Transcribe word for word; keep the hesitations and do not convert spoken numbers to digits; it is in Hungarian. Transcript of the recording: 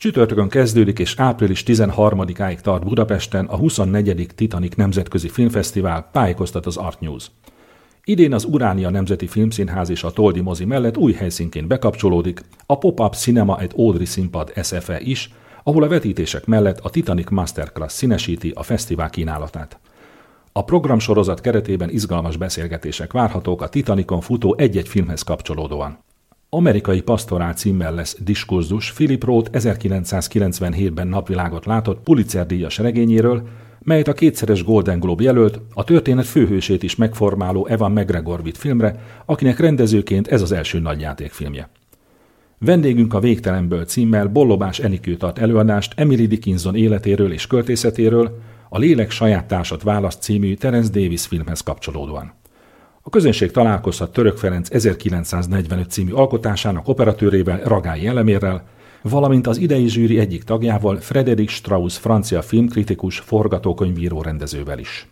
Csütörtökön kezdődik és április tizenharmadikáig tart Budapesten a huszonnegyedik Titanic Nemzetközi Filmfesztivál, tájékoztat az Art News. Idén az Uránia Nemzeti Filmszínház és a Toldi mozi mellett új helyszínként bekapcsolódik a Pop-Up Cinema egy Audrey színpad es ef e is, ahol a vetítések mellett a Titanic Masterclass színesíti a fesztivál kínálatát. A programsorozat keretében izgalmas beszélgetések várhatók a Titanicon futó egy-egy filmhez kapcsolódóan. Amerikai Pastorál címmel lesz diskurzus Philip Roth ezerkilencszázkilencvenhétben napvilágot látott Pulitzer-díjas regényéről, melyet a kétszeres Golden Globe jelölt, a történet főhősét is megformáló Ewan McGregor vitt filmre, akinek rendezőként ez az első nagyjátékfilmje. Vendégünk a Végtelenből címmel Bollobás Enikő tart előadást Emily Dickinson életéről és költészetéről, a Lélek saját társat választ című Terence Davis filmhez kapcsolódóan. A közönség találkozhat Török Ferenc ezerkilencszáznegyvenöt című alkotásának operatőrével, Ragályi Elemérrel, valamint az idei zsűri egyik tagjával, Frederick Strauss francia filmkritikus, forgatókönyvíró rendezővel is.